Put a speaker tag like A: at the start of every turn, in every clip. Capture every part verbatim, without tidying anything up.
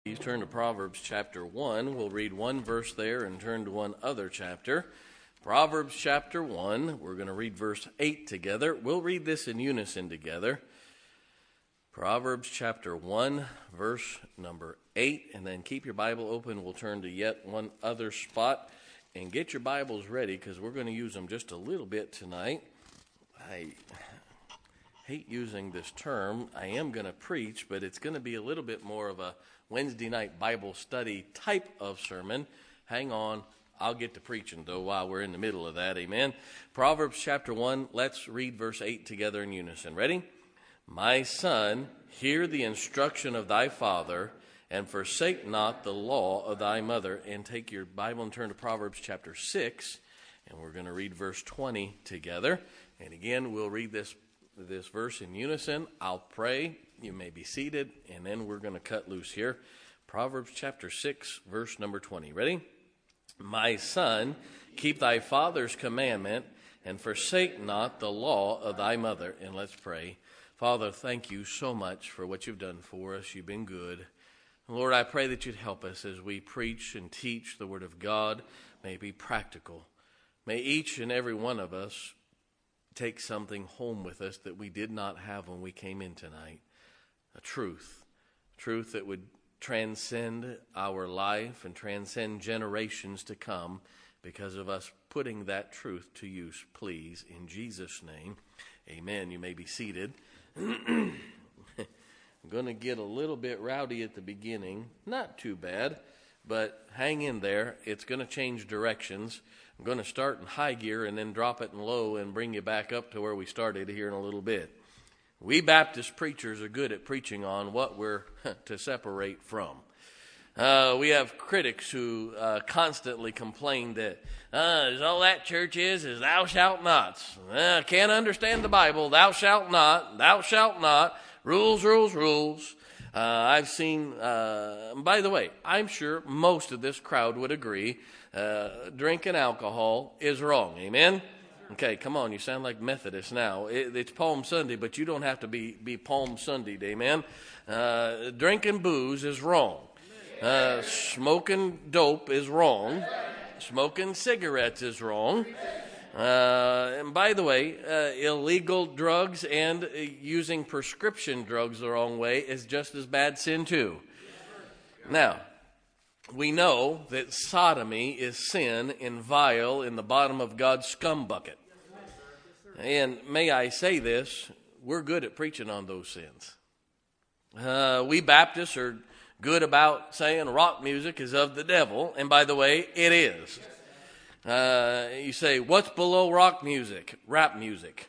A: Please turn to Proverbs chapter one. We'll read one verse there and turn to one other chapter. Proverbs chapter one, we're going to read verse eight together. We'll read this in unison together. Proverbs chapter one, verse number eight, and then keep your Bible open. We'll turn to yet one other spot, and get your Bibles ready because we're going to use them just a little bit tonight. I hate using this term. I am going to preach, but it's going to be a little bit more of a Wednesday night Bible study type of sermon. Hang on. I'll get to preaching, though, while we're in the middle of that. Amen. Proverbs chapter one, let's read verse eight together in unison. Ready? My son, hear the instruction of thy father, and forsake not the law of thy mother. And take your Bible and turn to Proverbs chapter six, and we're going to read verse twenty together. And again, we'll read this, this verse in unison. I'll pray. You may be seated, and then we're going to cut loose here. Proverbs chapter six, verse number twenty. Ready? My son, keep thy father's commandment, and forsake not the law of thy mother. And let's pray. Father, thank you so much for what you've done for us. You've been good. Lord, I pray that you'd help us as we preach and teach the word of God. May it be practical. May each and every one of us take something home with us that we did not have when we came in tonight. A truth. Truth that would transcend our life and transcend generations to come because of us putting that truth to use, please. In Jesus' name, amen. You may be seated. I'm going to get a little bit rowdy at the beginning. Not too bad, but hang in there. It's going to change directions. I'm going to start in high gear and then drop it in low and bring you back up to where we started here in a little bit. We Baptist preachers are good at preaching on what we're to separate from. Uh, we have critics who uh, constantly complain that uh, all that church is is thou shalt not. Uh, can't understand the Bible. Thou shalt not. Thou shalt not. Rules, rules, rules. Uh, I've seen, uh, by the way, I'm sure most of this crowd would agree, uh, drinking alcohol is wrong. Amen? Okay, come on, you sound like Methodists now. It, it's Palm Sunday, but you don't have to be, be Palm Sunday, amen? Uh, drinking booze is wrong. Uh, smoking dope is wrong. Smoking cigarettes is wrong. Uh, and by the way, uh, illegal drugs and uh, using prescription drugs the wrong way is just as bad sin too. Now, we know that sodomy is sin and vile in the bottom of God's scum bucket. And may I say this, we're good at preaching on those sins. Uh, we Baptists are good about saying rock music is of the devil. And by the way, it is. Uh, you say, what's below rock music? Rap music.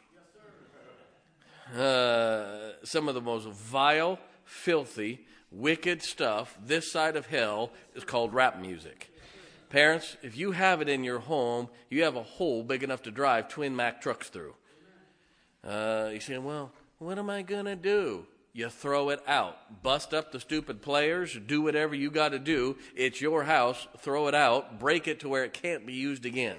A: Uh, some of the most vile, filthy, wicked stuff this side of hell is called rap music. Parents, if you have it in your home, you have a hole big enough to drive twin Mack trucks through. Uh, you say, well, what am I going to do? You throw it out. Bust up the stupid players. Do whatever you got to do. It's your house. Throw it out. Break it to where it can't be used again.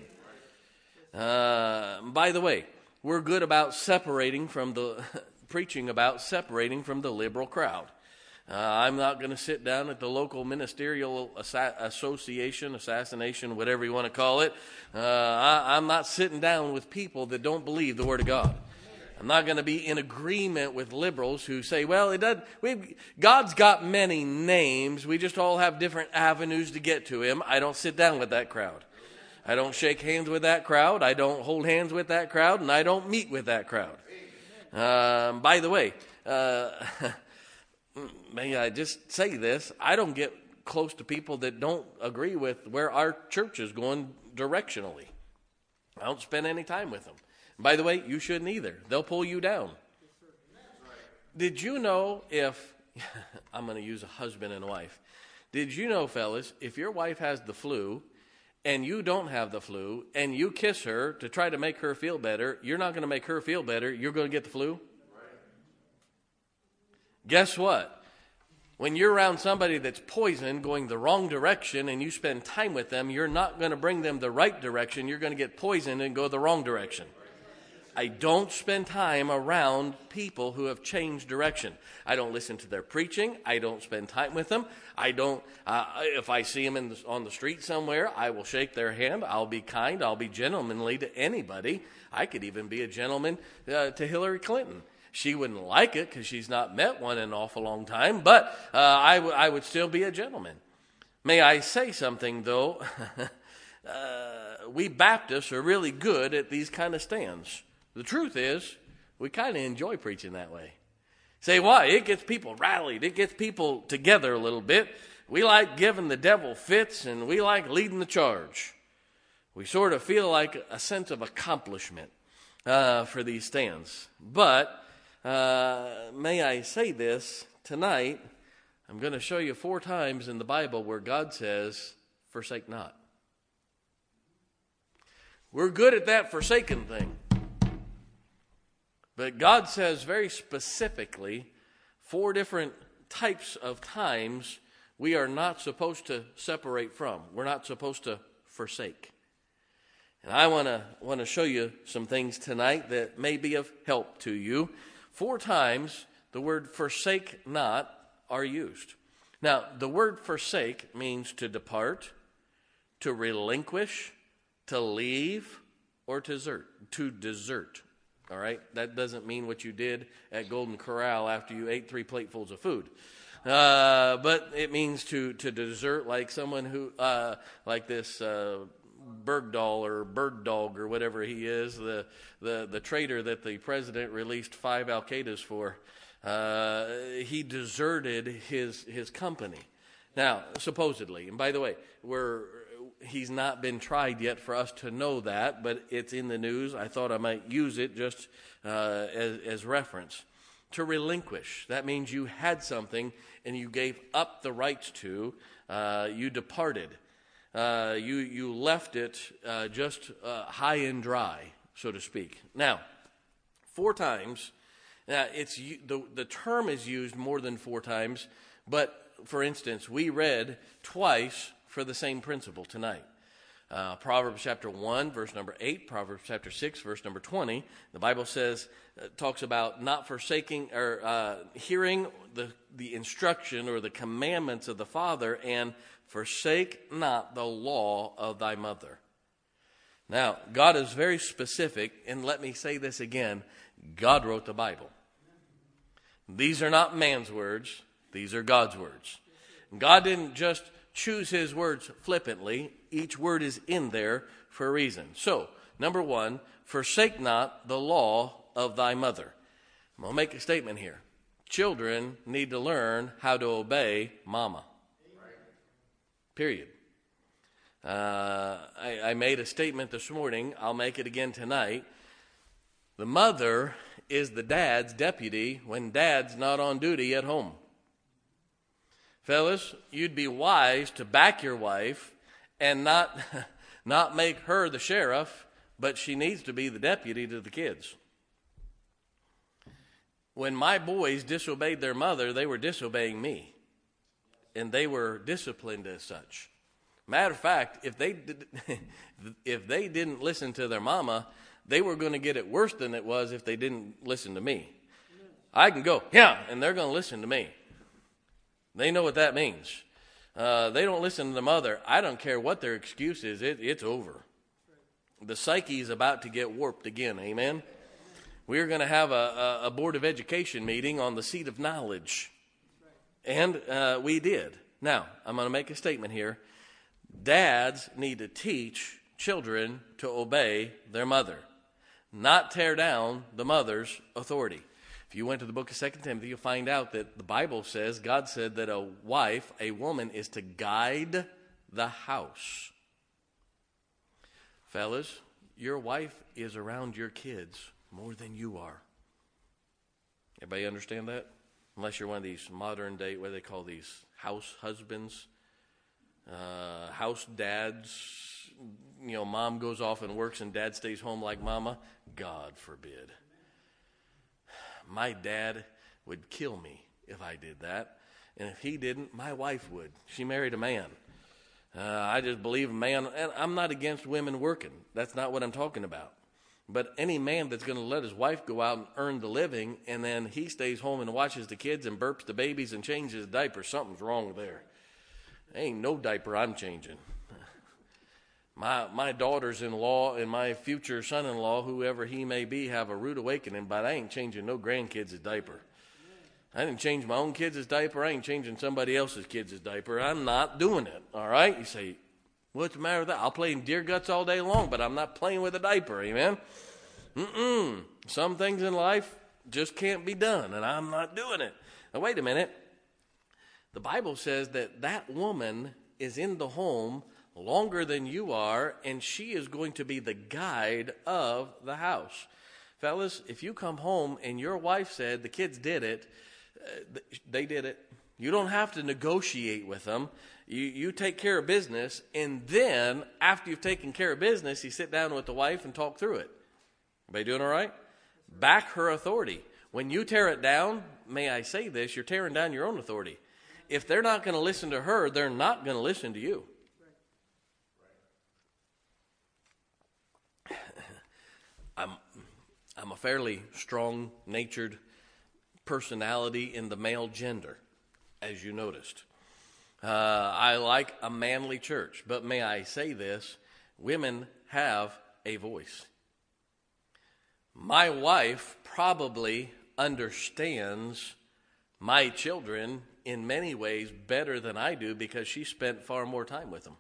A: Uh, by the way, we're good about separating from the, preaching about separating from the liberal crowd. Uh, I'm not going to sit down at the local ministerial assa- association, assassination, whatever you want to call it. Uh, I, I'm not sitting down with people that don't believe the Word of God. I'm not going to be in agreement with liberals who say, well, it doesn't, we've, God's got many names. We just all have different avenues to get to Him. I don't sit down with that crowd. I don't shake hands with that crowd. I don't hold hands with that crowd. And I don't meet with that crowd. Um, by the way, uh, may I just say this? I don't get close to people that don't agree with where our church is going directionally. I don't spend any time with them. By the way, you shouldn't either. They'll pull you down. Did you know if, I'm going to use a husband and wife. Did you know, fellas, if your wife has the flu and you don't have the flu and you kiss her to try to make her feel better, you're not going to make her feel better. You're going to get the flu. Guess what? When you're around somebody that's poisoned, going the wrong direction, and you spend time with them, you're not going to bring them the right direction. You're going to get poisoned and go the wrong direction. I don't spend time around people who have changed direction. I don't listen to their preaching. I don't spend time with them. I don't, uh, if I see them in the, on the street somewhere, I will shake their hand. I'll be kind. I'll be gentlemanly to anybody. I could even be a gentleman uh, to Hillary Clinton. She wouldn't like it because she's not met one in an awful long time, but uh, I, w- I would still be a gentleman. May I say something, though? uh, we Baptists are really good at these kind of stands. The truth is, we kind of enjoy preaching that way. Say why? It gets people rallied. It gets people together a little bit. We like giving the devil fits, and we like leading the charge. We sort of feel like a sense of accomplishment uh, for these stands. But uh, may I say this tonight, I'm going to show you four times in the Bible where God says, forsake not. We're good at that forsaken thing. But God says very specifically, four different types of times we are not supposed to separate from. We're not supposed to forsake. And I want to want to show you some things tonight that may be of help to you. Four times the word forsake not are used. Now, the word forsake means to depart, to relinquish, to leave, or to desert. To desert. All right? That doesn't mean what you did at Golden Corral after you ate three platefuls of food. Uh, but it means to, to desert, like someone who, uh, like this uh, Bergdahl or Bird Dog or whatever he is, the, the, the traitor that the president released five Al-Qaedas for. Uh, he deserted his his company. Now, supposedly, and by the way, we're he's not been tried yet for us to know that, but it's in the news. I thought I might use it just uh, as, as reference. To relinquish, that means you had something and you gave up the rights to, uh, you departed. Uh, you, you left it uh, just uh, high and dry, so to speak. Now, four times, now it's the, the term is used more than four times, but for instance, we read twice for the same principle tonight. Uh, Proverbs chapter one, verse number eight, Proverbs chapter six, verse number twenty. The Bible says, uh, talks about not forsaking or uh, hearing the, the instruction or the commandments of the Father, and forsake not the law of thy mother. Now, God is very specific, and let me say this again. God wrote the Bible. These are not man's words. These are God's words. God didn't just choose his words flippantly. Each word is in there for a reason. So, number one, forsake not the law of thy mother. I'm going to make a statement here. Children need to learn how to obey mama. Period. Uh, I, I made a statement this morning. I'll make it again tonight. The mother is the dad's deputy when dad's not on duty at home. Fellas, you'd be wise to back your wife and not not make her the sheriff, but she needs to be the deputy to the kids. When my boys disobeyed their mother, they were disobeying me, and they were disciplined as such. Matter of fact, if they did, if they didn't listen to their mama, they were going to get it worse than it was if they didn't listen to me. I can go, yeah, and they're going to listen to me. They know what that means. Uh, they don't listen to the mother. I don't care what their excuse is. It, it's over. The psyche is about to get warped again. Amen? We're going to have a, a, a Board of Education meeting on the seat of knowledge. And uh, we did. Now, I'm going to make a statement here. Dads need to teach children to obey their mother, not tear down the mother's authority. If you went to the book of Second Timothy, you'll find out that the Bible says, God said that a wife, a woman, is to guide the house. Fellas, your wife is around your kids more than you are. Everybody understand that? Unless you're one of these modern day, what do they call these, house husbands, uh, house dads. You know, mom goes off and works and dad stays home like mama. God forbid. My dad would kill me if I did that. And if he didn't, my wife would. She married a man. Uh, I just believe a man, and I'm not against women working. That's not what I'm talking about. But any man that's going to let his wife go out and earn the living, and then he stays home and watches the kids and burps the babies and changes the diapers, something's wrong there. Ain't no diaper I'm changing. My my daughters-in-law and my future son-in-law, whoever he may be, have a rude awakening, but I ain't changing no grandkids' diaper. I didn't change my own kids' diaper. I ain't changing somebody else's kids' diaper. I'm not doing it, all right? You say, what's the matter with that? I'll play in deer guts all day long, but I'm not playing with a diaper, amen? Mm-mm. Some things in life just can't be done, and I'm not doing it. Now, wait a minute. The Bible says that that woman is in the home longer than you are, and she is going to be the guide of the house. Fellas, if you come home and your wife said the kids did it, uh, they did it. You don't have to negotiate with them. You, you take care of business, and then after you've taken care of business, you sit down with the wife and talk through it. Everybody doing all right? Back her authority. When you tear it down, may I say this, you're tearing down your own authority. If they're not going to listen to her, they're not going to listen to you. I'm, I'm a fairly strong-natured personality in the male gender, as you noticed. Uh, I like a manly church, but may I say this, women have a voice. My wife probably understands my children in many ways better than I do because she spent far more time with them.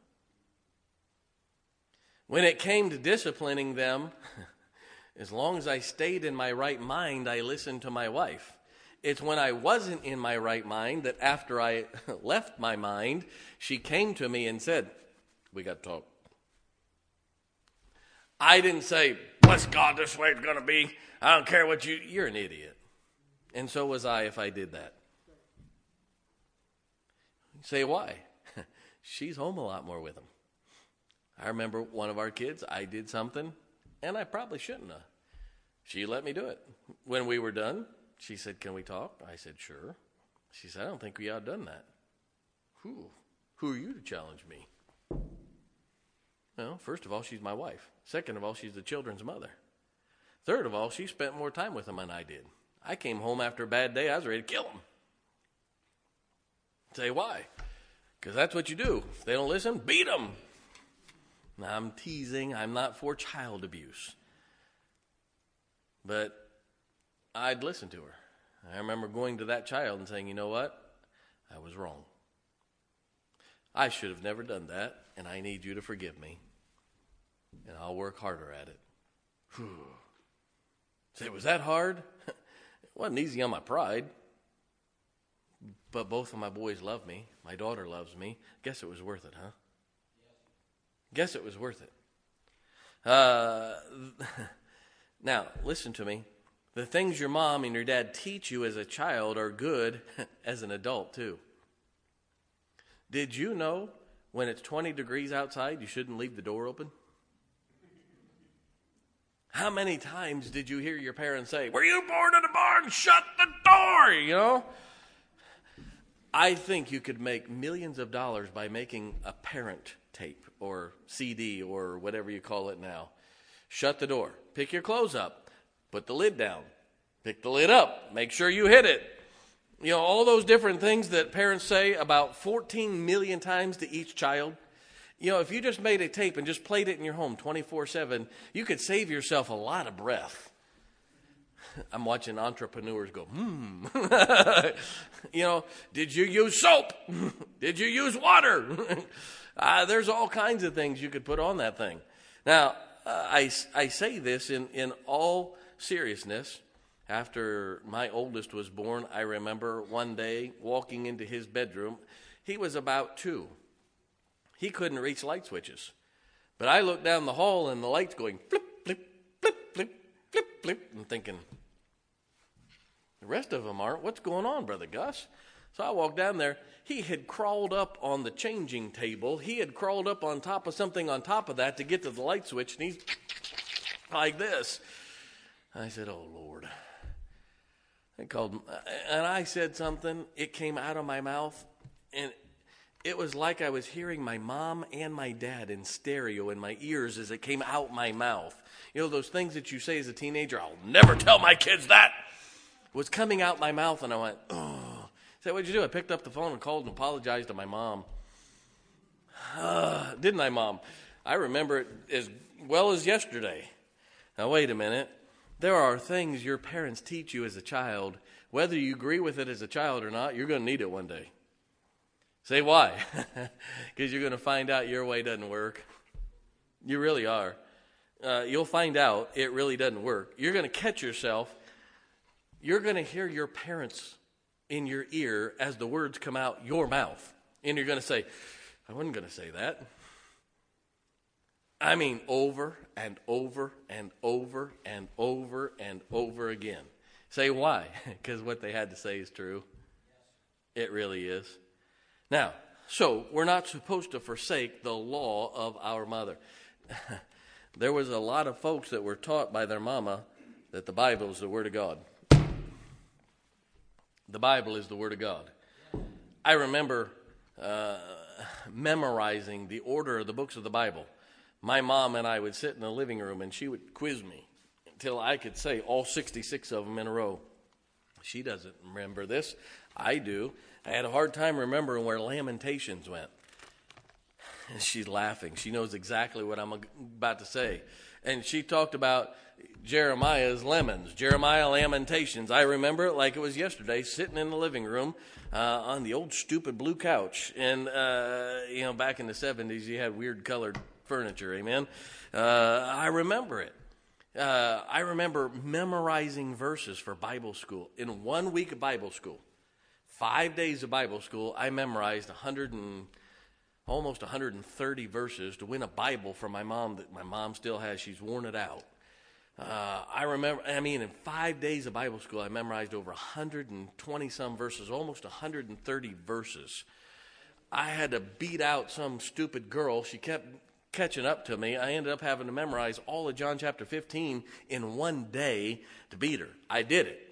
A: When it came to disciplining them, as long as I stayed in my right mind, I listened to my wife. It's when I wasn't in my right mind that after I left my mind, she came to me and said, we got to talk. I didn't say, bless God, this way it's going to be. I don't care what you, you're an idiot. And so was I if I did that. You say, why? She's home a lot more with them. I remember one of our kids, I did something, and I probably shouldn't have. She let me do it. When we were done, she said, can we talk? I said, sure. She said, I don't think we ought to have done that. Who? Who are you to challenge me? Well, first of all, she's my wife. Second of all, she's the children's mother. Third of all, she spent more time with them than I did. I came home after a bad day, I was ready to kill them. Say, why? Because that's what you do. If they don't listen, beat them. Now, I'm teasing. I'm not for child abuse. But I'd listen to her. I remember going to that child and saying, you know what? I was wrong. I should have never done that, and I need you to forgive me. And I'll work harder at it. Whew. Say, was that hard? It wasn't easy on my pride. But both of my boys love me. My daughter loves me. Guess it was worth it, huh? Guess it was worth it. Uh, now, listen to me. The things your mom and your dad teach you as a child are good as an adult, too. Did you know when it's twenty degrees outside, you shouldn't leave the door open? How many times did you hear your parents say, were you born in a barn? Shut the door, you know? I think you could make millions of dollars by making a parent tape or C D or whatever you call it now. Shut the door. Pick your clothes up. Put the lid down. Pick the lid up. Make sure you hit it. You know, all those different things that parents say about fourteen million times to each child. You know, if you just made a tape and just played it in your home twenty-four seven, you could save yourself a lot of breath. I'm watching entrepreneurs go, hmm. You know, did you use soap? Did you use water? uh, there's all kinds of things you could put on that thing. Now, uh, I, I say this in, in all seriousness. After my oldest was born, I remember one day walking into his bedroom. He was about two. He couldn't reach light switches. But I looked down the hall and the light's going flip, flip, flip, flip, flip, flip. I'm thinking, the rest of them aren't. What's going on, Brother Gus? So I walked down there. He had crawled up on the changing table. He had crawled up on top of something on top of that to get to the light switch, and he's like this. I said, oh, Lord. I called him, and I said something. It came out of my mouth, and It was like I was hearing my mom and my dad in stereo in my ears as it came out my mouth. You know, those things that you say as a teenager, I'll never tell my kids that, was coming out my mouth, and I went, oh. So what'd you do? I picked up the phone and called and apologized to my mom. Uh, didn't I, Mom? I remember it as well as yesterday. Now, wait a minute. There are things your parents teach you as a child. Whether you agree with it as a child or not, you're going to need it one day. Say why? Because you're going to find out your way doesn't work. You really are. Uh, you'll find out it really doesn't work. You're going to catch yourself. You're going to hear your parents in your ear as the words come out your mouth. And you're going to say, I wasn't going to say that. I mean, over and over and over and over and over again. Say why? Because what they had to say is true. It really is. Now, so we're not supposed to forsake the law of our mother. There was a lot of folks that were taught by their mama that the Bible is the Word of God. The Bible is the Word of God. I remember uh, memorizing the order of the books of the Bible. My mom and I would sit in the living room and she would quiz me until I could say all sixty-six of them in a row. She doesn't remember this. I do. I had a hard time remembering where Lamentations went. And she's laughing. She knows exactly what I'm about to say. And she talked about Jeremiah's lemons, Jeremiah Lamentations. I remember it like it was yesterday, sitting in the living room uh, on the old stupid blue couch. And, uh, you know, back in the seventies, you had weird colored furniture, amen? Uh, I remember it. Uh, I remember memorizing verses for Bible school. In one week of Bible school, five days of Bible school, I memorized one hundred and almost one hundred thirty verses to win a Bible from my mom that my mom still has. She's worn it out. Uh, I remember, I mean, in five days of Bible school, I memorized over one hundred twenty some verses, almost one hundred thirty verses. I had to beat out some stupid girl. She kept catching up to me. I ended up having to memorize all of John chapter fifteen in one day to beat her. I did it.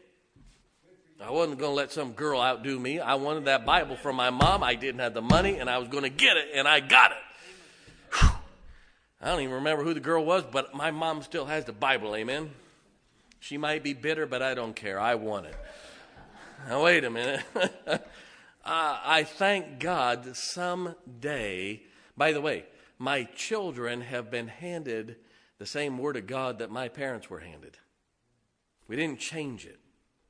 A: I wasn't going to let some girl outdo me. I wanted that Bible from my mom. I didn't have the money, and I was going to get it, and I got it. Whew. I don't even remember who the girl was, but my mom still has the Bible, amen? She might be bitter, but I don't care. I want it. Now, wait a minute. uh, I thank God someday, by the way, my children have been handed the same Word of God that my parents were handed. We didn't change it.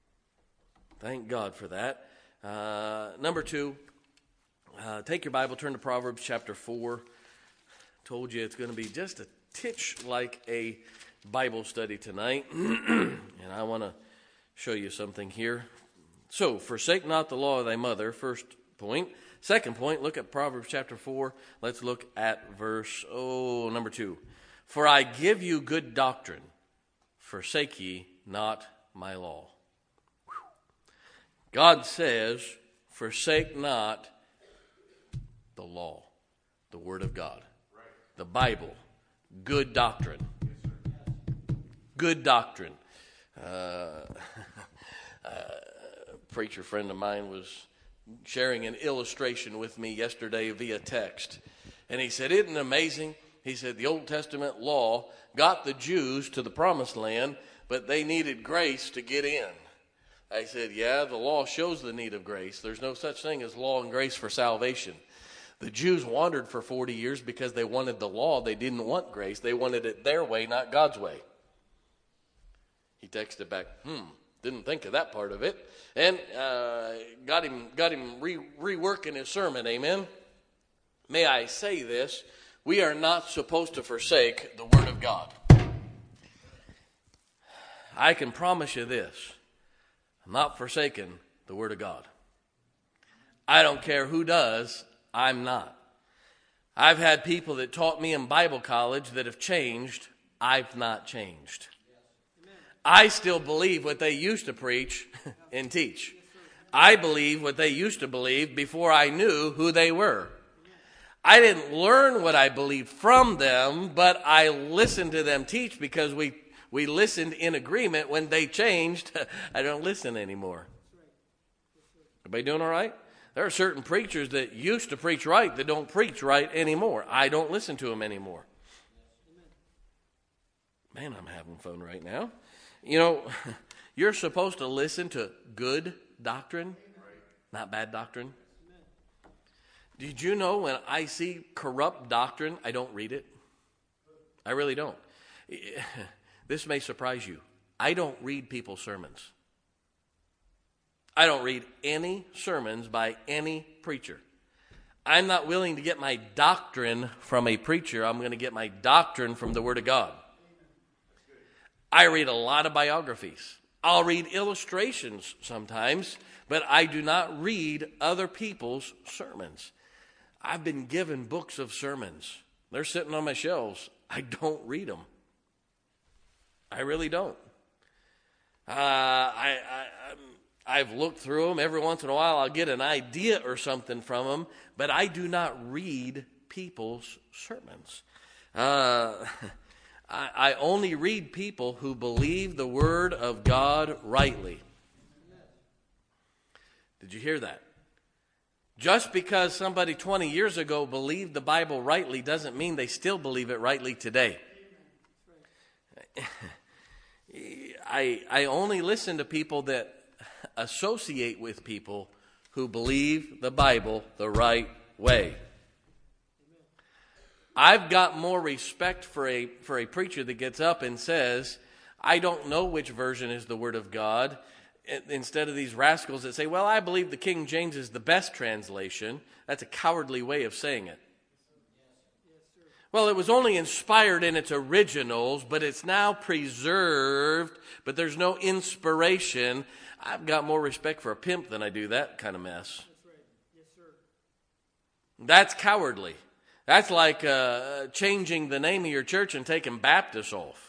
A: Thank God for that. Uh, number two, uh, take your Bible, turn to Proverbs chapter four. Told you it's going to be just a titch like a Bible study tonight. And I want to show you something here. So, forsake not the law of thy mother, first point. Second point, look at Proverbs chapter four. Let's look at verse, oh, number two. For I give you good doctrine, forsake ye not my law. God says, forsake not the law, the Word of God, the Bible, good doctrine, good doctrine. Uh, a preacher friend of mine was sharing an illustration with me yesterday via text, and he said, isn't it amazing? He said, the Old Testament law got the Jews to the promised land, but they needed grace to get in. I said, yeah, the law shows the need of grace. There's no such thing as law and grace for salvation. The Jews wandered for forty years because they wanted the law. They didn't want grace. They wanted it their way, not God's way. He texted back, hmm, didn't think of that part of it. And uh, got him got him re- reworking his sermon, amen? May I say this? We are not supposed to forsake the Word of God. I can promise you this. I'm not forsaking the Word of God. I don't care who does, I'm not. I've had people that taught me in Bible college that have changed. I've not changed. I still believe what they used to preach and teach. I believe what they used to believe before I knew who they were. I didn't learn what I believed from them, but I listened to them teach because we We listened in agreement. When they changed, I don't listen anymore. Everybody doing all right? There are certain preachers that used to preach right that don't preach right anymore. I don't listen to them anymore. Man, I'm having fun right now. You know, you're supposed to listen to good doctrine, not bad doctrine. Did you know when I see corrupt doctrine, I don't read it? I really don't. This may surprise you. I don't read people's sermons. I don't read any sermons by any preacher. I'm not willing to get my doctrine from a preacher. I'm going to get my doctrine from the Word of God. I read a lot of biographies. I'll read illustrations sometimes, but I do not read other people's sermons. I've been given books of sermons. They're sitting on my shelves. I don't read them. I really don't. Uh, I, I, I've looked through them. Every once in a while I'll get an idea or something from them, but I do not read people's sermons. Uh, I, I only read people who believe the Word of God rightly. Did you hear that? Just because somebody twenty years ago believed the Bible rightly doesn't mean they still believe it rightly today. I, I only listen to people that associate with people who believe the Bible the right way. I've got more respect for a for a preacher that gets up and says, I don't know which version is the Word of God, instead of these rascals that say, well, I believe the King James is the best translation. That's a cowardly way of saying it. Well, it was only inspired in its originals, but it's now preserved, but there's no inspiration. I've got more respect for a pimp than I do that kind of mess.
B: That's right. Yes, sir.
A: That's cowardly. That's like uh, changing the name of your church and taking Baptist off.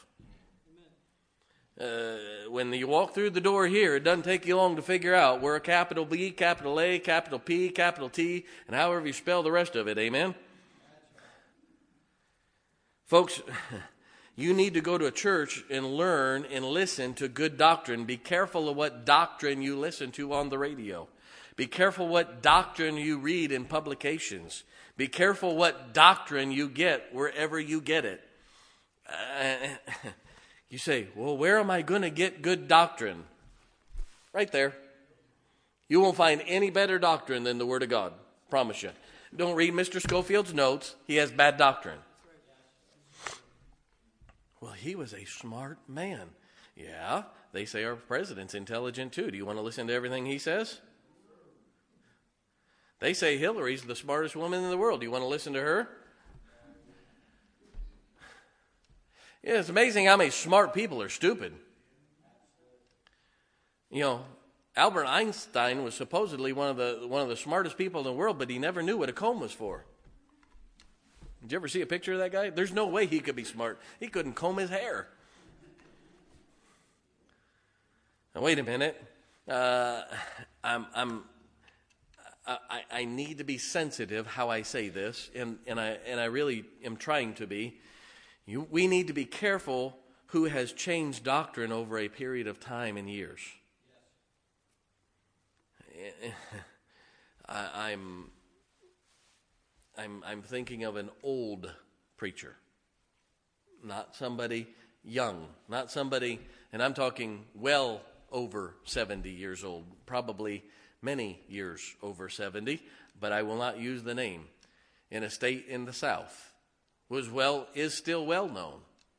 A: Uh, when you walk through the door here, it doesn't take you long to figure out we're a capital B, capital A, capital P, capital T, and however you spell the rest of it. Amen? Folks, you need to go to a church and learn and listen to good doctrine. Be careful of what doctrine you listen to on the radio. Be careful what doctrine you read in publications. Be careful what doctrine you get wherever you get it. Uh, you say, well, where am I going to get good doctrine? Right there. You won't find any better doctrine than the Word of God. Promise you. Don't read Mister Scofield's notes. He has bad doctrine. Well, he was a smart man. Yeah, they say our president's intelligent too. Do you want to listen to everything he says? They say Hillary's the smartest woman in the world. Do you want to listen to her? Yeah, it's amazing how many smart people are stupid. You know, Albert Einstein was supposedly one of the one of the smartest people in the world, but he never knew what a comb was for. Did you ever see a picture of that guy? There's no way he could be smart. He couldn't comb his hair. Now, wait a minute. Uh, I'm, I'm, I, I need to be sensitive how I say this, and, and I and I really am trying to be. You, we need to be careful who has changed doctrine over a period of time and years. Yes. I, I'm. I'm, I'm thinking of an old preacher, not somebody young, not somebody, and I'm talking well over seventy years old, probably many years over seventy, but I will not use the name, in a state in the South, was well, is still well known.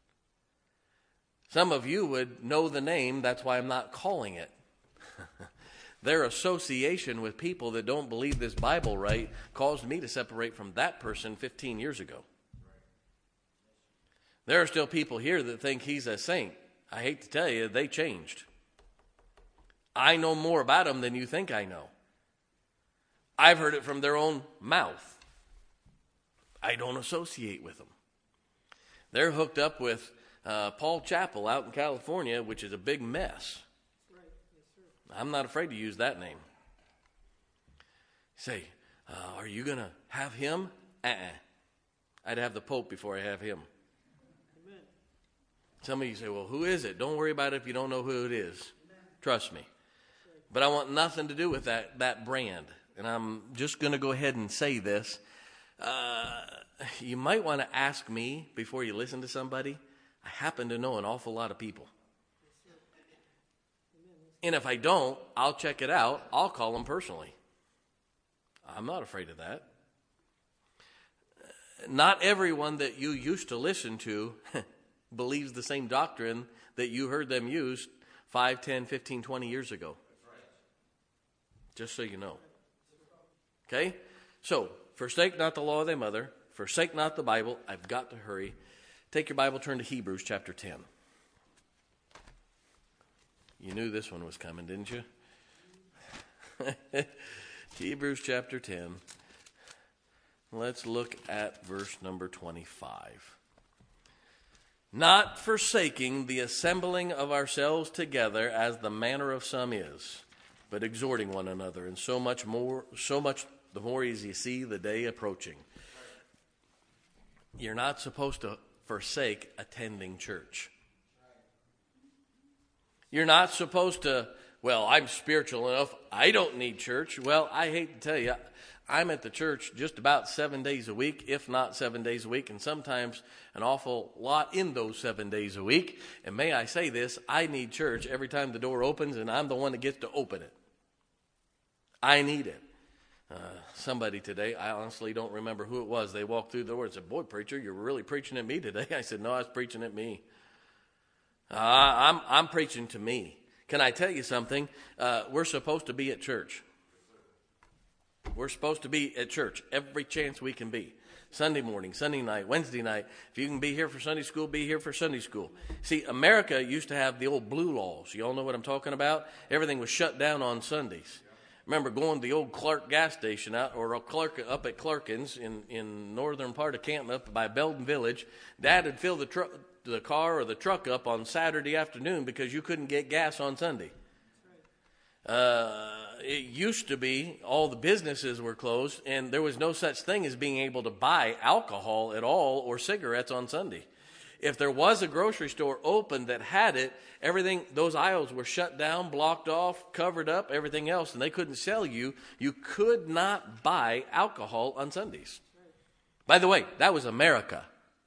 A: Some of you would know the name, that's why I'm not calling it. Their association with people that don't believe this Bible right caused me to separate from that person fifteen years ago. There are still people here that think he's a saint. I hate to tell you, they changed. I know more about them than you think I know. I've heard it from their own mouth. I don't associate with them. They're hooked up with uh, Paul Chappell out in California, which is a big mess. I'm not afraid to use that name. Say, uh, are you going to have him? Uh-uh. I'd have the Pope before I have him. Amen. Some of you say, well, who is it? Don't worry about it if you don't know who it is. Amen. Trust me. But I want nothing to do with that, that brand. and I'm just going to go ahead and say this. Uh, you might want to ask me before you listen to somebody. I happen to know an awful lot of people. And if I don't, I'll check it out. I'll call them personally. I'm not afraid of that. Not everyone that you used to listen to believes the same doctrine that you heard them use five, ten, fifteen, twenty years ago. Just so you know. Okay? So, forsake not the law of thy mother. Forsake not the Bible. I've got to hurry. Take your Bible, turn to Hebrews chapter ten. You knew this one was coming, didn't you? Hebrews chapter ten. Let's look at verse number twenty-five. Not forsaking the assembling of ourselves together as the manner of some is, but exhorting one another, and so much more, so much the more as you see the day approaching. You're not supposed to forsake attending church. You're not supposed to, well, I'm spiritual enough, I don't need church. Well, I hate to tell you, I'm at the church just about seven days a week, if not seven days a week, and sometimes an awful lot in those seven days a week. And may I say this, I need church every time the door opens, and I'm the one that gets to open it. I need it. Uh, somebody today, I honestly don't remember who it was, they walked through the door and said, boy, preacher, you're really preaching at me today. I said, no, I was preaching at me. Uh, I'm, I'm preaching to me. Can I tell you something? Uh, we're supposed to be at church. We're supposed to be at church every chance we can be. Sunday morning, Sunday night, Wednesday night. If you can be here for Sunday school, be here for Sunday school. See, America used to have the old blue laws. You all know what I'm talking about? Everything was shut down on Sundays. Remember going to the old Clark gas station out, or Clark up at Clarkins in, in northern part of Canton up by Belden Village. Dad would fill the truck, the car or the truck up on Saturday afternoon because you couldn't get gas on Sunday. Uh, it used to be all the businesses were closed, and there was no such thing as being able to buy alcohol at all or cigarettes on Sunday. If there was a grocery store open that had it, everything, those aisles were shut down, blocked off, covered up, everything else, and they couldn't sell you. You could not buy alcohol on Sundays. By the way, that was America.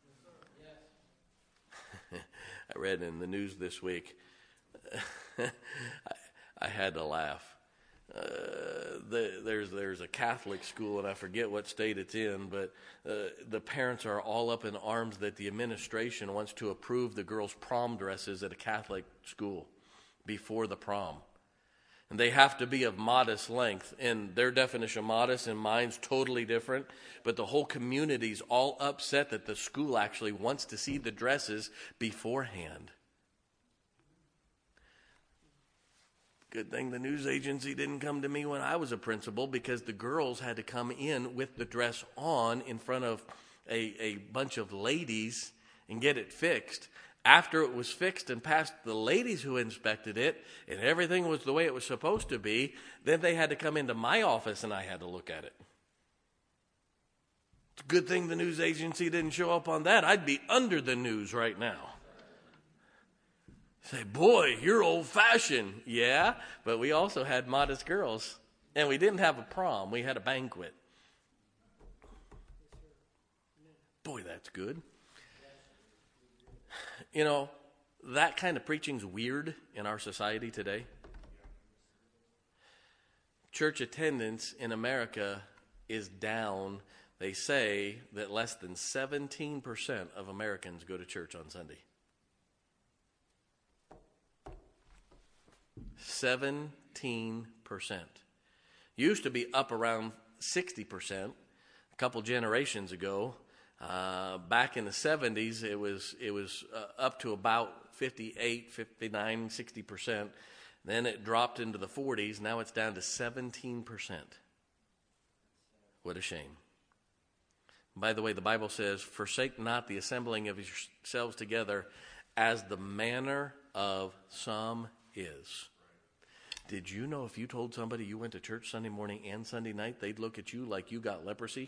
A: I read in the news this week. I, I had to laugh. Uh, the, there's there's a Catholic school, and I forget what state it's in, but uh, the parents are all up in arms that the administration wants to approve the girls' prom dresses at a Catholic school before the prom. And they have to be of modest length, and their definition of modest and mine's totally different, but the whole community's all upset that the school actually wants to see the dresses beforehand. Good thing the news agency didn't come to me when I was a principal, because the girls had to come in with the dress on in front of a, a bunch of ladies and get it fixed. After it was fixed and passed the ladies who inspected it and everything was the way it was supposed to be, then they had to come into my office and I had to look at it. It's a good thing the news agency didn't show up on that. I'd be under the news right now. Say, boy, you're old-fashioned. Yeah, but we also had modest girls. And we didn't have a prom. We had a banquet. Boy, that's good. You know, that kind of preaching's weird in our society today. Church attendance in America is down. They say that less than seventeen percent of Americans go to church on Sunday. seventeen percent. Used to be up around sixty percent a couple generations ago. Uh, back in the seventies, it was it was uh, up to about fifty-eight, fifty-nine, sixty percent. Then it dropped into the forties. Now it's down to seventeen percent. What a shame. By the way, the Bible says, forsake not the assembling of yourselves together as the manner of some is. Did you know if you told somebody you went to church Sunday morning and Sunday night, they'd look at you like you got leprosy?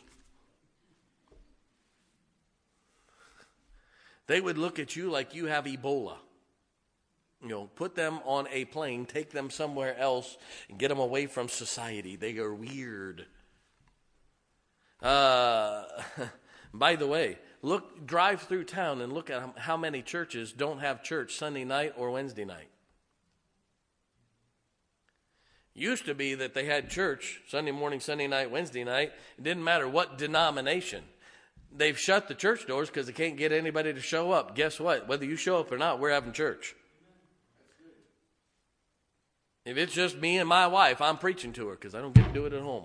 A: They would look at you like you have Ebola. You know, put them on a plane, take them somewhere else, and get them away from society. They are weird. Uh, by the way, look, drive through town and look at how many churches don't have church Sunday night or Wednesday night. Used to be that they had church Sunday morning, Sunday night, Wednesday night. It didn't matter what denomination. They've shut the church doors because they can't get anybody to show up. Guess what? Whether you show up or not, we're having church. If it's just me and my wife, I'm preaching to her because I don't get to do it at home.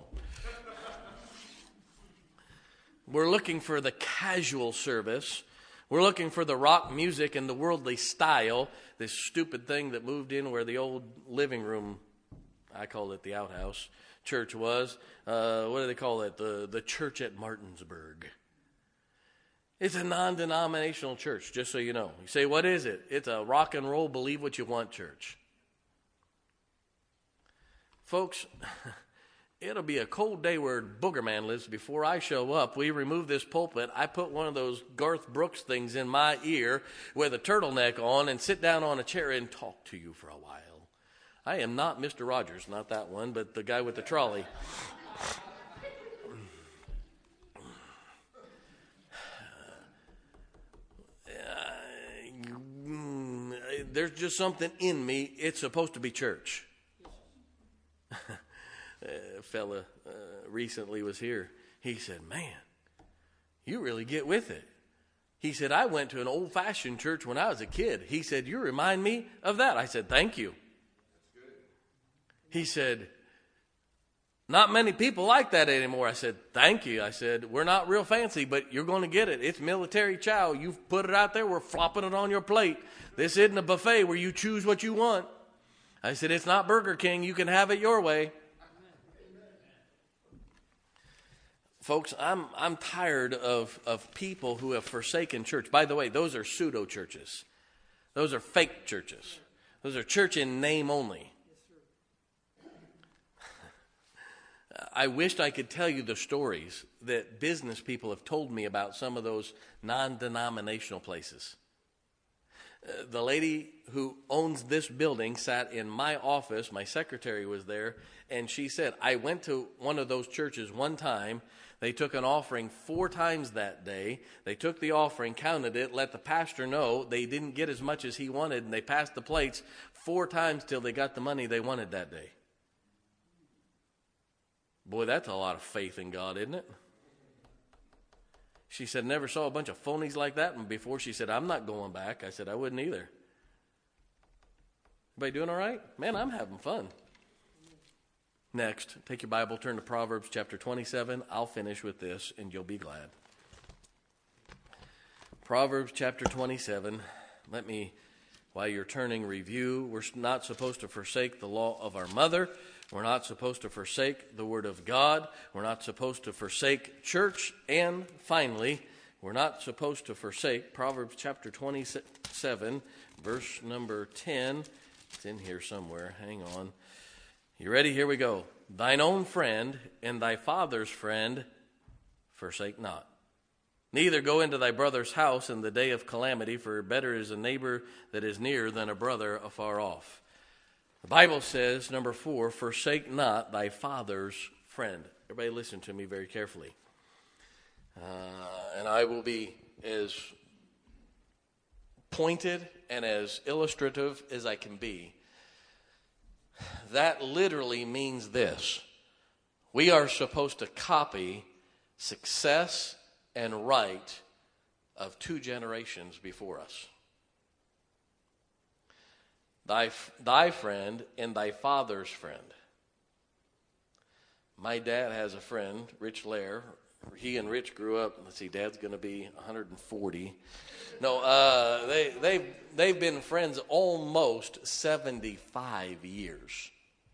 A: We're looking for the casual service. We're looking for the rock music and the worldly style, this stupid thing that moved in where the old living room, I call it the outhouse, church was. Uh, what do they call it? The, the church at Martinsburg. It's a non-denominational church, just so you know. You say, what is it? It's a rock and roll, believe what you want church. Folks, it'll be a cold day where Boogerman lives before I show up. We remove this pulpit. I put one of those Garth Brooks things in my ear with a turtleneck on and sit down on a chair and talk to you for a while. I am not Mister Rogers, not that one, but the guy with the trolley. There's just something in me. It's supposed to be church. A fella uh, recently was here. He said, man, you really get with it. He said, I went to an old-fashioned church when I was a kid. He said, you remind me of that. I said, thank you. He said, not many people like that anymore. I said, thank you. I said, we're not real fancy, but you're going to get it. It's military chow. You've put it out there. We're flopping it on your plate. This isn't a buffet where you choose what you want. I said, it's not Burger King. You can have it your way. Folks, I'm I'm tired of, of people who have forsaken church. By the way, those are pseudo churches. Those are fake churches. Those are church in name only. I wished I could tell you the stories that business people have told me about some of those non-denominational places. Uh, the lady who owns this building sat in my office. My secretary was there, and she said, I went to one of those churches one time. They took an offering four times that day. They took the offering, counted it, let the pastor know they didn't get as much as he wanted, and they passed the plates four times till they got the money they wanted that day. Boy, that's a lot of faith in God, isn't it? She said, never saw a bunch of phonies like that. And before she said, I'm not going back. I said, I wouldn't either. Everybody doing all right? Man, I'm having fun. Next, take your Bible, turn to Proverbs chapter twenty-seven. I'll finish with this, and you'll be glad. Proverbs chapter twenty-seven. Let me, while you're turning, review. We're not supposed to forsake the law of our mother. We're not supposed to forsake the Word of God. We're not supposed to forsake church. And finally, we're not supposed to forsake Proverbs chapter twenty-seven, verse number ten. It's in here somewhere. Hang on. You ready? Here we go. Thine own friend and thy father's friend forsake not. Neither go into thy brother's house in the day of calamity, for better is a neighbor that is near than a brother afar off. The Bible says, number four, forsake not thy father's friend. Everybody listen to me very carefully. Uh, and I will be as pointed and as illustrative as I can be. That literally means this. We are supposed to copy success and right of two generations before us. Thy, thy friend and thy father's friend. My dad has a friend, Rich Lair. He and Rich grew up. Let's see, Dad's going to be one hundred forty. No, uh, they they've they've been friends almost seventy-five years.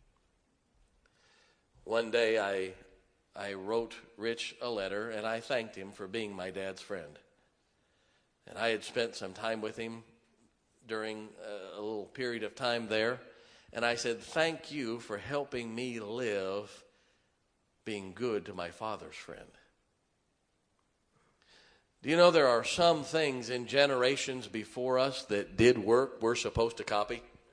A: One day, I I wrote Rich a letter, and I thanked him for being my dad's friend. And I had spent some time with him during a, a little period of time there, and I said, "Thank you for helping me live, being good to my father's friend." Do you know there are some things in generations before us that did work we're supposed to copy?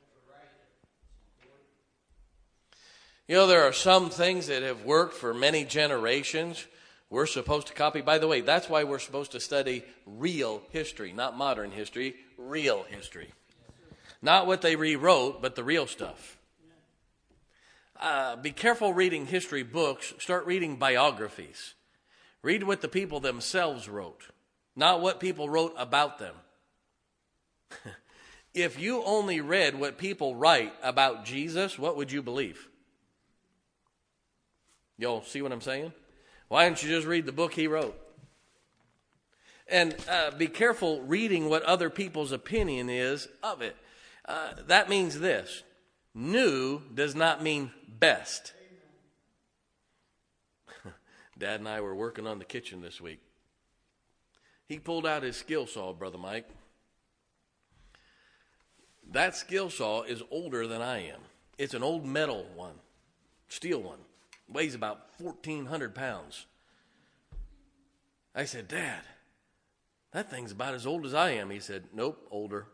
A: You know, there are some things that have worked for many generations. We're supposed to copy. By the way, that's why we're supposed to study real history, not modern history, real history. Not what they rewrote, but the real stuff. Uh, be careful reading history books. Start reading biographies. Read what the people themselves wrote, not what people wrote about them. If you only read what people write about Jesus, what would you believe? Y'all see what I'm saying? Why don't you just read the book he wrote? And uh, be careful reading what other people's opinion is of it. Uh, that means this. New does not mean best. Dad and I were working on the kitchen this week. He pulled out his skill saw, Brother Mike. That skill saw is older than I am. It's an old metal one, steel one. Weighs about fourteen hundred pounds. I said, Dad, that thing's about as old as I am. He said, nope, older.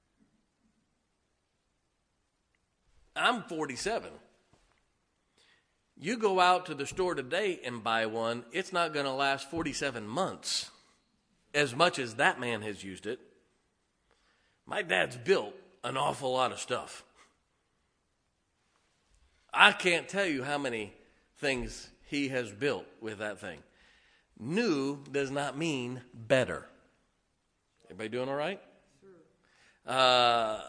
A: I'm forty-seven. You go out to the store today and buy one, it's not going to last forty-seven months, as much as that man has used it. My dad's built an awful lot of stuff. I can't tell you how many things he has built with that thing. New does not mean better. Everybody doing all right? Sure. Uh,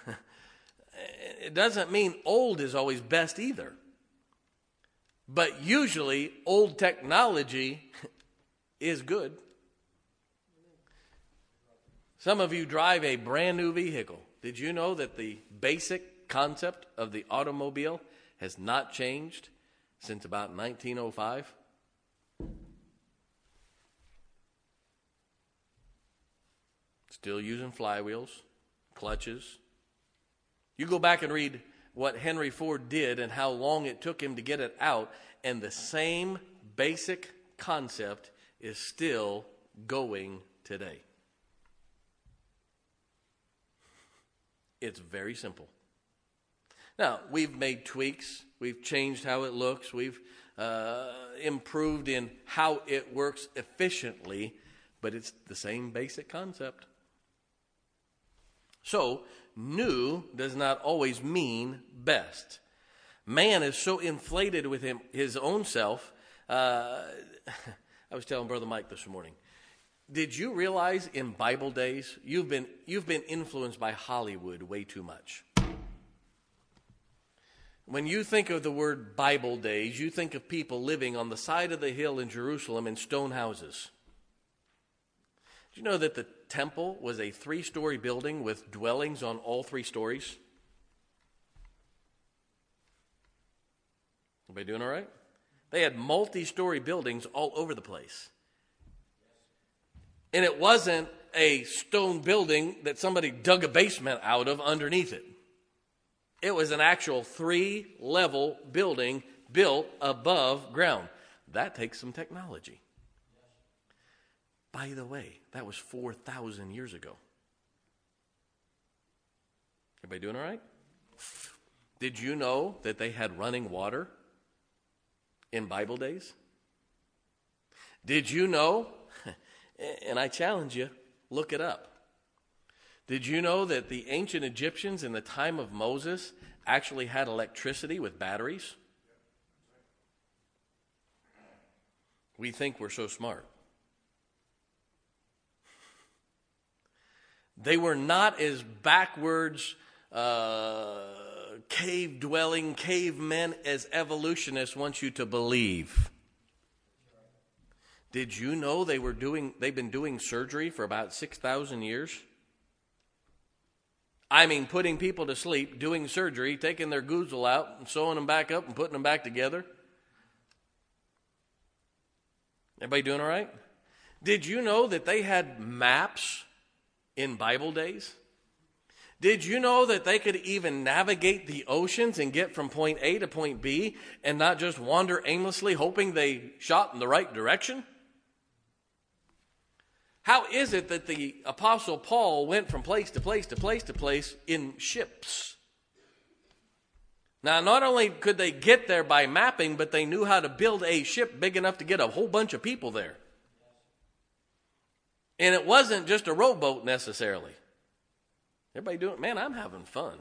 A: it doesn't mean old is always best either. But usually old technology is good. Some of you drive a brand new vehicle. Did you know that the basic concept of the automobile has not changed since about nineteen oh five? Still using flywheels, clutches. You go back and read what Henry Ford did and how long it took him to get it out, and the same basic concept is still going today. It's very simple. Now, we've made tweaks. We've changed how it looks. We've uh, improved in how it works efficiently, but it's the same basic concept. So, new does not always mean best. Man is so inflated with him, his own self. Uh, I was telling Brother Mike this morning. Did you realize in Bible days you've been you've been influenced by Hollywood way too much? When you think of the word Bible days, you think of people living on the side of the hill in Jerusalem in stone houses. Do you know that the temple was a three-story building with dwellings on all three stories? Everybody doing all right? They had multi-story buildings all over the place. And it wasn't a stone building that somebody dug a basement out of underneath it. It was an actual three-level building built above ground. That takes some technology. By the way, that was four thousand years ago. Everybody doing all right? Did you know that they had running water in Bible days? Did you know, and I challenge you, look it up. Did you know that the ancient Egyptians in the time of Moses actually had electricity with batteries? We think we're so smart. They were not as backwards, uh, cave-dwelling cavemen as evolutionists want you to believe. Did you know they were doing? They've been doing surgery for about six thousand years? I mean, putting people to sleep, doing surgery, taking their goozle out and sewing them back up and putting them back together. Everybody doing all right? Did you know that they had maps in Bible days? Did you know that they could even navigate the oceans and get from point A to point B and not just wander aimlessly hoping they shot in the right direction? How is it that the Apostle Paul went from place to place to place to place in ships? Now, not only could they get there by mapping, but they knew how to build a ship big enough to get a whole bunch of people there. And it wasn't just a rowboat necessarily. Everybody doing, man, I'm having fun.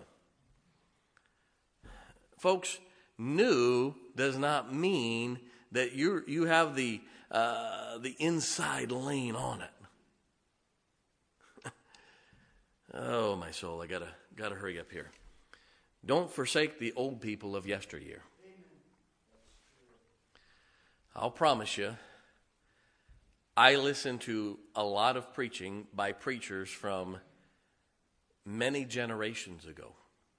A: Folks, new does not mean that you you have the uh, the inside lane on it. Oh, my soul, I gotta gotta hurry up here. Don't forsake the old people of yesteryear. I'll promise you, I listen to a lot of preaching by preachers from many generations ago.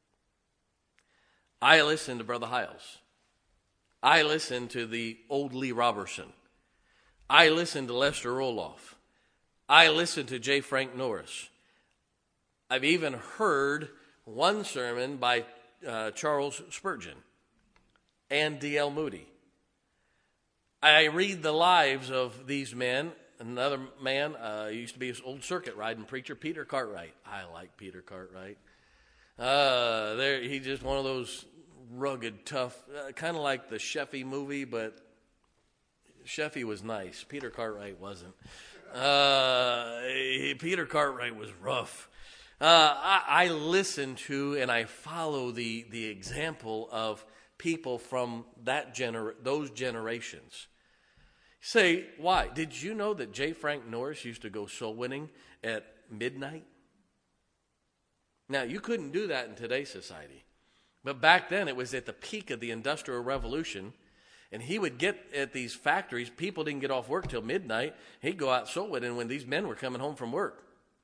A: I listen to Brother Hiles. I listen to the old Lee Robertson. I listen to Lester Roloff. I listen to J. Frank Norris. I've even heard one sermon by uh, Charles Spurgeon and D L Moody. I read the lives of these men. Another man uh, used to be his old circuit riding preacher, Peter Cartwright. I like Peter Cartwright. Uh, there, he's just one of those rugged, tough, uh, kind of like the Sheffy movie, but Sheffy was nice. Peter Cartwright wasn't. Uh, he, Peter Cartwright was rough. Uh, I, I listen to and I follow the the example of people from that gener- those generations. Say, why? Did you know that J. Frank Norris used to go soul winning at midnight? Now, you couldn't do that in today's society. But back then, it was at the peak of the Industrial Revolution. And he would get at these factories. People didn't get off work till midnight. He'd go out soul winning when these men were coming home from work.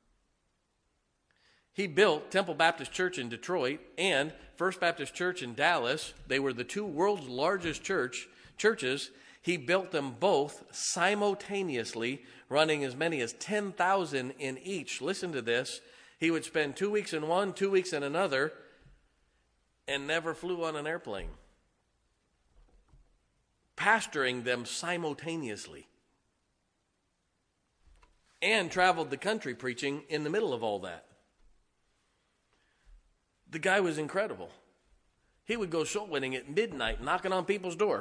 A: He built Temple Baptist Church in Detroit and First Baptist Church in Dallas. They were the two world's largest church churches. He built them both simultaneously, running as many as ten thousand in each. Listen to this. He would spend two weeks in one, two weeks in another, and never flew on an airplane. Pastoring them simultaneously. And traveled the country preaching in the middle of all that. The guy was incredible. He would go soul winning at midnight, knocking on people's door.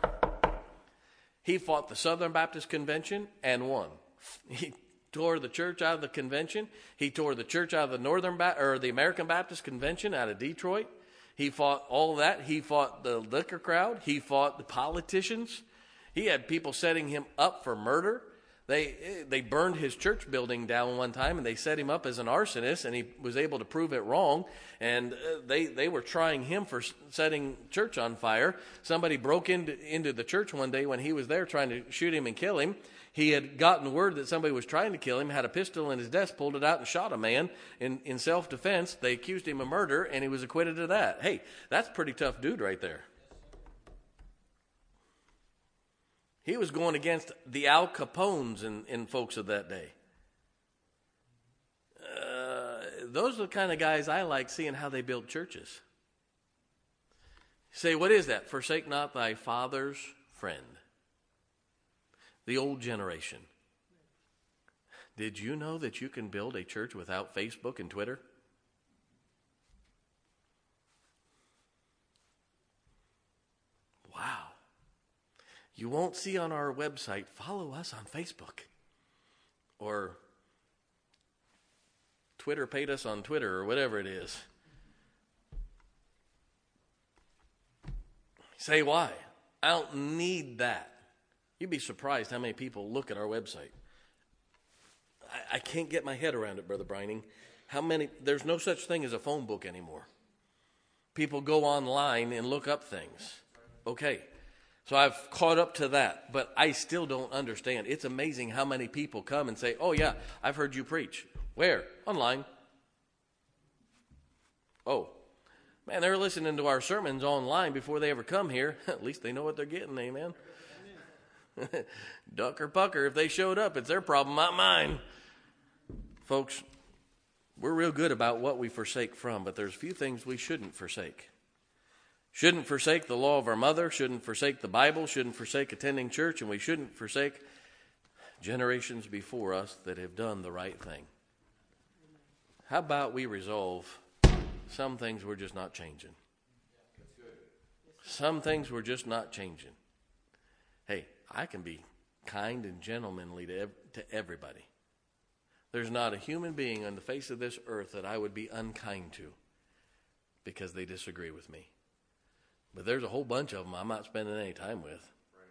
A: He fought the Southern Baptist Convention and won. He tore the church out of the convention. He tore the church out of the Northern ba- or the American Baptist Convention out of Detroit. He fought all that. He fought the liquor crowd. He fought the politicians. He had people setting him up for murder. They they burned his church building down one time, and they set him up as an arsonist, and he was able to prove it wrong. And uh, they, they were trying him for setting church on fire. Somebody broke into, into the church one day when he was there trying to shoot him and kill him. He had gotten word that somebody was trying to kill him, had a pistol in his desk, pulled it out and shot a man in, in self-defense. They accused him of murder, and he was acquitted of that. Hey, that's a pretty tough dude right there. He was going against the Al Capones and, and folks of that day. Uh, those are the kind of guys I like seeing how they build churches. Say, what is that? Forsake not thy father's friend. The old generation. Did you know that you can build a church without Facebook and Twitter? Wow. You won't see on our website, follow us on Facebook. Or Twitter paid us on Twitter or whatever it is. Say why? I don't need that. You'd be surprised how many people look at our website. I, I can't get my head around it, Brother Brining. How many, there's no such thing as a phone book anymore. People go online and look up things. Okay. So I've caught up to that, but I still don't understand. It's amazing how many people come and say, oh yeah, I've heard you preach. Where? Online. Oh, man, they're listening to our sermons online before they ever come here. At least they know what they're getting, amen. Duck or pucker, if they showed up, it's their problem, not mine. Folks, we're real good about what we forsake from, but there's a few things we shouldn't forsake. Shouldn't forsake the law of our mother, shouldn't forsake the Bible, shouldn't forsake attending church, and we shouldn't forsake generations before us that have done the right thing. How about we resolve some things we're just not changing? Some things were just not changing. Hey, I can be kind and gentlemanly to, ev- to everybody. There's not a human being on the face of this earth that I would be unkind to because they disagree with me. But there's a whole bunch of them I'm not spending any time with. Right.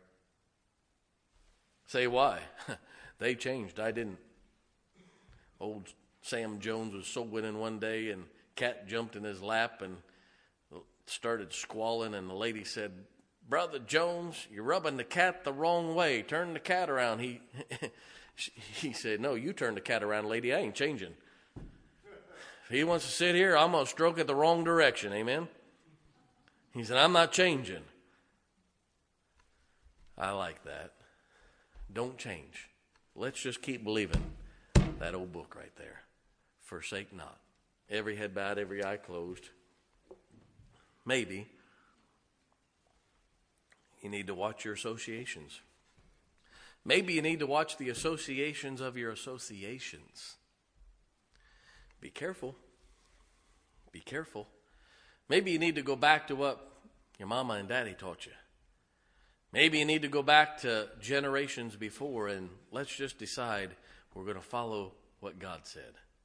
A: Say why? They changed. I didn't. Old Sam Jones was so winning one day, and cat jumped in his lap and started squalling, and the lady said, "Brother Jones, you're rubbing the cat the wrong way. Turn the cat around." He he said, "No, you turn the cat around, lady. I ain't changing. If he wants to sit here, I'm going to stroke it the wrong direction." Amen? He said, "I'm not changing." I like that. Don't change. Let's just keep believing that old book right there. Forsake not. Every head bowed, every eye closed. Maybe you need to watch your associations. Maybe you need to watch the associations of your associations. Be careful. Be careful. Maybe you need to go back to what your mama and daddy taught you. Maybe you need to go back to generations before, and let's just decide we're going to follow what God said.